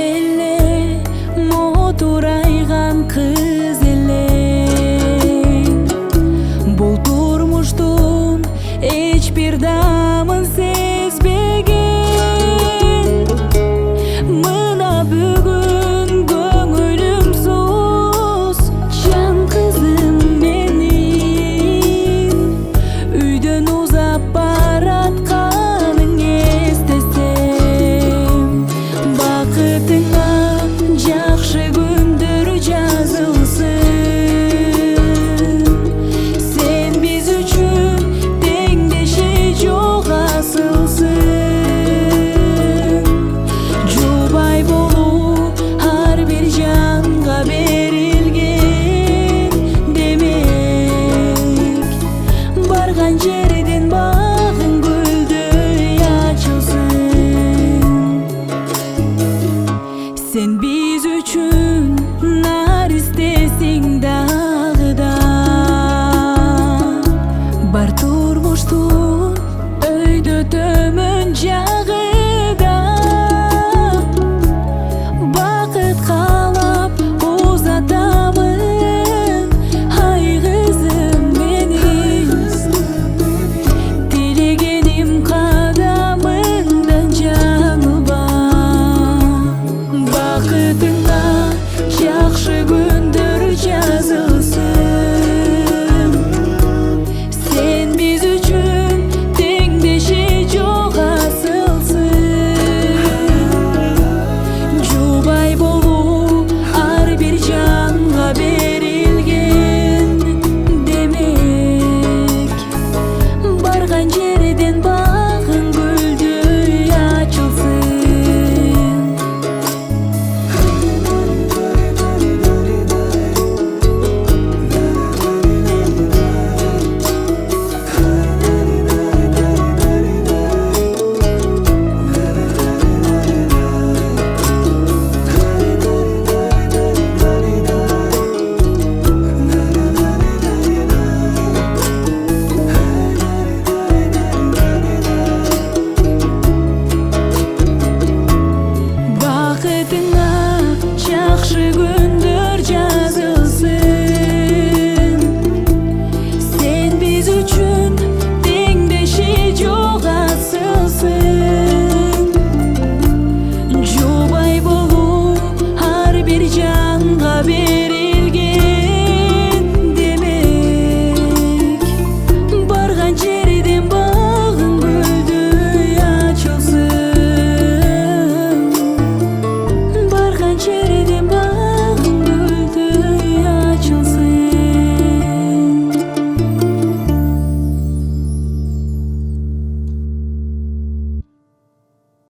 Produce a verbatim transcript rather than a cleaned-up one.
эле, мотурайган кыз элең. Бул турмуштун эч бир дамын сезбеген. Мына бүгүн көңүлүм сус, жан кызым менин. Үйдөн узап баратканың эстесем, бакытыңа жакшы күндөр жазылсын. Сен биз үчүн теңдеши жок асылсың. Жубай болуу ар бир жанга берилген демек. Барган жерден багың гүлдөй ачылсын. Сен биз үчүн